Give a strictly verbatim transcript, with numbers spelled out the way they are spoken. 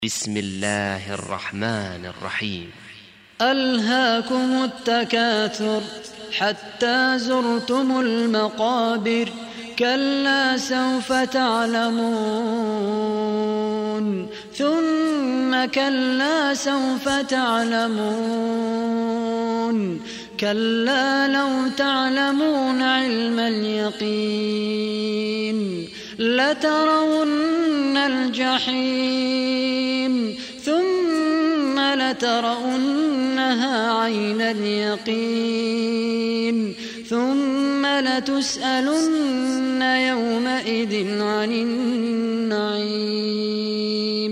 بسم الله الرحمن الرحيم. ألهاكم التكاثر حتى زرتم المقابر كلا سوف تعلمون ثم كلا سوف تعلمون كلا لو تعلمون علم اليقين لترون الجحيم ثم لترونها عين اليقين ثم لتسألن يومئذ عن النعيم.